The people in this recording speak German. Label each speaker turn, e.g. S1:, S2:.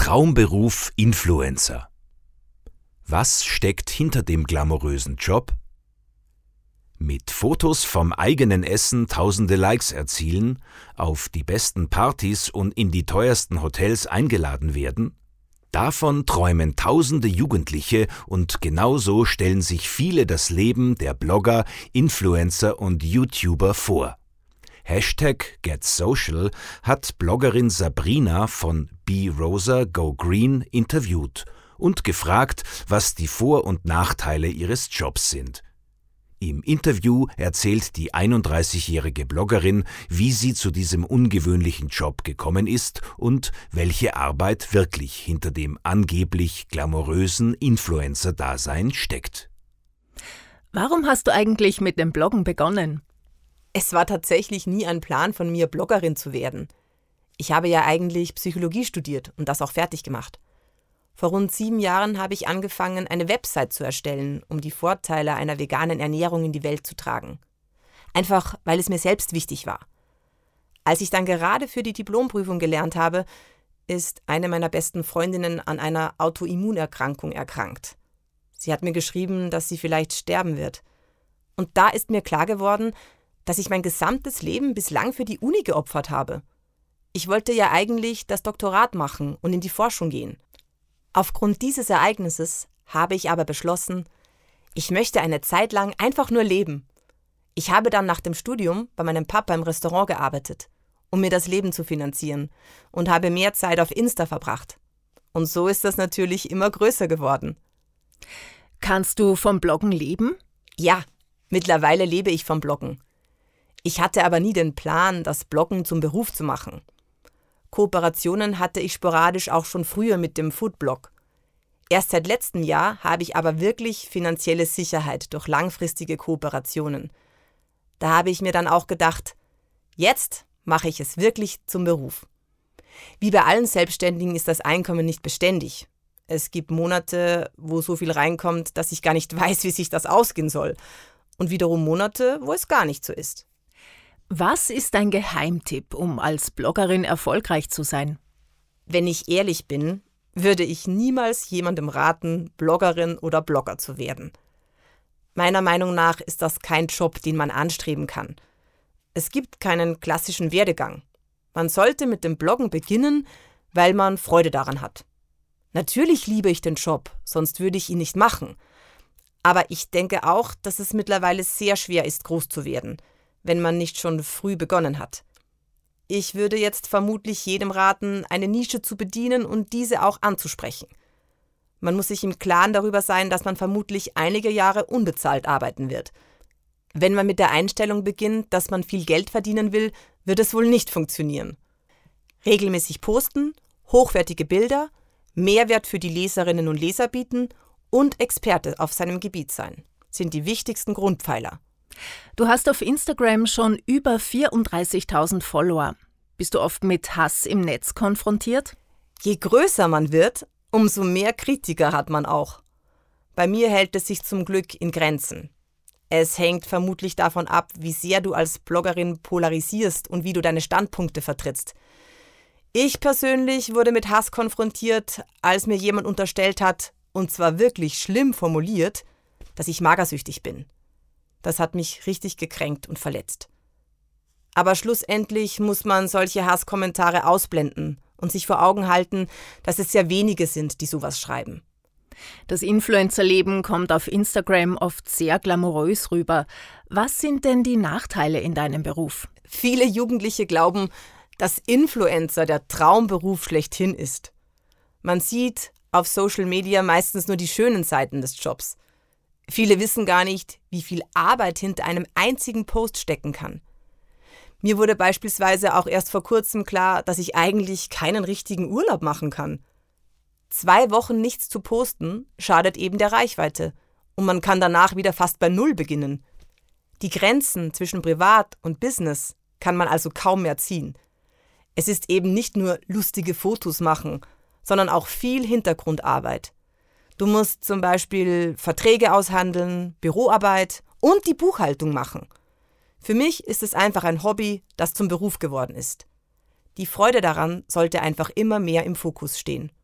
S1: Traumberuf Influencer. Was steckt hinter dem glamourösen Job? Mit Fotos vom eigenen Essen tausende Likes erzielen, auf die besten Partys und in die teuersten Hotels eingeladen werden? Davon träumen tausende Jugendliche und genauso stellen sich viele das Leben der Blogger, Influencer und YouTuber vor. #GetSocial hat Bloggerin Sabrina von Be Rosa Go Green interviewt und gefragt, was die Vor- und Nachteile ihres Jobs sind. Im Interview erzählt die 31-jährige Bloggerin, wie sie zu diesem ungewöhnlichen Job gekommen ist und welche Arbeit wirklich hinter dem angeblich glamourösen Influencer-Dasein steckt.
S2: Warum hast du eigentlich mit dem Bloggen begonnen?
S3: Es war tatsächlich nie ein Plan von mir, Bloggerin zu werden. Ich habe ja eigentlich Psychologie studiert und das auch fertig gemacht. Vor rund 7 Jahren habe ich angefangen, eine Website zu erstellen, um die Vorteile einer veganen Ernährung in die Welt zu tragen. Einfach, weil es mir selbst wichtig war. Als ich dann gerade für die Diplomprüfung gelernt habe, ist eine meiner besten Freundinnen an einer Autoimmunerkrankung erkrankt. Sie hat mir geschrieben, dass sie vielleicht sterben wird. Und da ist mir klar geworden, dass ich mein gesamtes Leben bislang für die Uni geopfert habe. Ich wollte ja eigentlich das Doktorat machen und in die Forschung gehen. Aufgrund dieses Ereignisses habe ich aber beschlossen, ich möchte eine Zeit lang einfach nur leben. Ich habe dann nach dem Studium bei meinem Papa im Restaurant gearbeitet, um mir das Leben zu finanzieren und habe mehr Zeit auf Insta verbracht. Und so ist das natürlich immer größer geworden.
S2: Kannst du vom Bloggen leben?
S3: Ja, mittlerweile lebe ich vom Bloggen. Ich hatte aber nie den Plan, das Bloggen zum Beruf zu machen. Kooperationen hatte ich sporadisch auch schon früher mit dem Foodblog. Erst seit letztem Jahr habe ich aber wirklich finanzielle Sicherheit durch langfristige Kooperationen. Da habe ich mir dann auch gedacht, jetzt mache ich es wirklich zum Beruf. Wie bei allen Selbstständigen ist das Einkommen nicht beständig. Es gibt Monate, wo so viel reinkommt, dass ich gar nicht weiß, wie sich das ausgehen soll. Und wiederum Monate, wo es gar nicht so ist.
S2: Was ist dein Geheimtipp, um als Bloggerin erfolgreich zu sein?
S3: Wenn ich ehrlich bin, würde ich niemals jemandem raten, Bloggerin oder Blogger zu werden. Meiner Meinung nach ist das kein Job, den man anstreben kann. Es gibt keinen klassischen Werdegang. Man sollte mit dem Bloggen beginnen, weil man Freude daran hat. Natürlich liebe ich den Job, sonst würde ich ihn nicht machen. Aber ich denke auch, dass es mittlerweile sehr schwer ist, groß zu werden, wenn man nicht schon früh begonnen hat. Ich würde jetzt vermutlich jedem raten, eine Nische zu bedienen und diese auch anzusprechen. Man muss sich im Klaren darüber sein, dass man vermutlich einige Jahre unbezahlt arbeiten wird. Wenn man mit der Einstellung beginnt, dass man viel Geld verdienen will, wird es wohl nicht funktionieren. Regelmäßig posten, hochwertige Bilder, Mehrwert für die Leserinnen und Leser bieten und Experte auf seinem Gebiet sein, sind die wichtigsten Grundpfeiler.
S2: Du hast auf Instagram schon über 34.000 Follower. Bist du oft mit Hass im Netz konfrontiert?
S3: Je größer man wird, umso mehr Kritiker hat man auch. Bei mir hält es sich zum Glück in Grenzen. Es hängt vermutlich davon ab, wie sehr du als Bloggerin polarisierst und wie du deine Standpunkte vertrittst. Ich persönlich wurde mit Hass konfrontiert, als mir jemand unterstellt hat, und zwar wirklich schlimm formuliert, dass ich magersüchtig bin. Das hat mich richtig gekränkt und verletzt. Aber schlussendlich muss man solche Hasskommentare ausblenden und sich vor Augen halten, dass es sehr wenige sind, die sowas schreiben.
S2: Das Influencerleben kommt auf Instagram oft sehr glamourös rüber. Was sind denn die Nachteile in deinem Beruf?
S3: Viele Jugendliche glauben, dass Influencer der Traumberuf schlechthin ist. Man sieht auf Social Media meistens nur die schönen Seiten des Jobs. Viele wissen gar nicht, wie viel Arbeit hinter einem einzigen Post stecken kann. Mir wurde beispielsweise auch erst vor kurzem klar, dass ich eigentlich keinen richtigen Urlaub machen kann. 2 Wochen nichts zu posten schadet eben der Reichweite und man kann danach wieder fast bei Null beginnen. Die Grenzen zwischen Privat und Business kann man also kaum mehr ziehen. Es ist eben nicht nur lustige Fotos machen, sondern auch viel Hintergrundarbeit. Du musst zum Beispiel Verträge aushandeln, Büroarbeit und die Buchhaltung machen. Für mich ist es einfach ein Hobby, das zum Beruf geworden ist. Die Freude daran sollte einfach immer mehr im Fokus stehen.